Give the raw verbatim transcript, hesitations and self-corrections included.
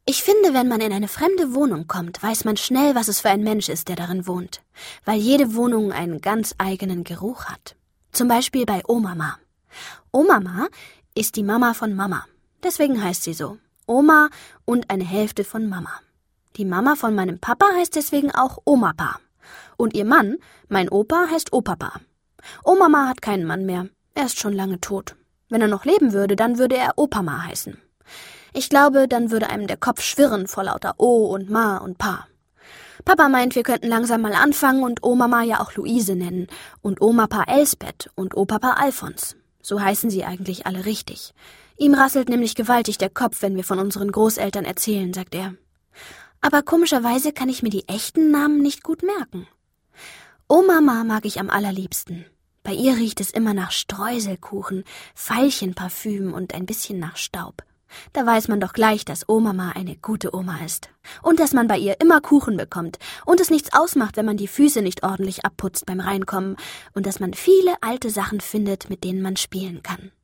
Ich finde, wenn man in eine fremde Wohnung kommt, weiß man schnell, was es für ein Mensch ist, der darin wohnt, weil jede Wohnung einen ganz eigenen Geruch hat. Zum Beispiel bei Omama. Omama ist die Mama von Mama. Deswegen heißt sie so. Oma und eine Hälfte von Mama. Die Mama von meinem Papa heißt deswegen auch Omapa. Und ihr Mann, mein Opa, heißt Opapa. Omama hat keinen Mann mehr. Er ist schon lange tot. Wenn er noch leben würde, dann würde er Opama heißen. Ich glaube, dann würde einem der Kopf schwirren vor lauter O und Ma und Pa. Papa meint, wir könnten langsam mal anfangen und Omama ja auch Luise nennen und Omapa Elsbeth und Opapa Alfons. So heißen sie eigentlich alle richtig. Ihm rasselt nämlich gewaltig der Kopf, wenn wir von unseren Großeltern erzählen, sagt er. Aber komischerweise kann ich mir die echten Namen nicht gut merken. Omama mag ich am allerliebsten. Bei ihr riecht es immer nach Streuselkuchen, Veilchenparfüm und ein bisschen nach Staub. Da weiß man doch gleich, dass Omama eine gute Oma ist. Und dass man bei ihr immer Kuchen bekommt und es nichts ausmacht, wenn man die Füße nicht ordentlich abputzt beim Reinkommen und dass man viele alte Sachen findet, mit denen man spielen kann.